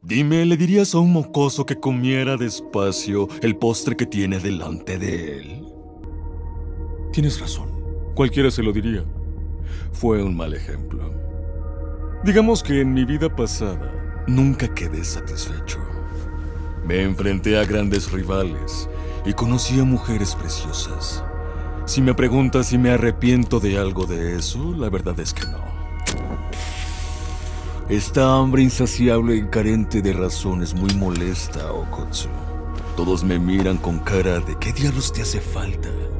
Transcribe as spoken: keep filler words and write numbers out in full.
Dime, ¿le dirías a un mocoso que comiera despacio el postre que tiene delante de él? Tienes razón. Cualquiera se lo diría. Fue un mal ejemplo. Digamos que en mi vida pasada nunca quedé satisfecho. Me enfrenté a grandes rivales y conocí a mujeres preciosas. Si me preguntas si me arrepiento de algo de eso, la verdad es que no. Esta hambre insaciable y carente de razón es muy molesta, Okotsu. Todos me miran con cara de ¿qué diablos te hace falta?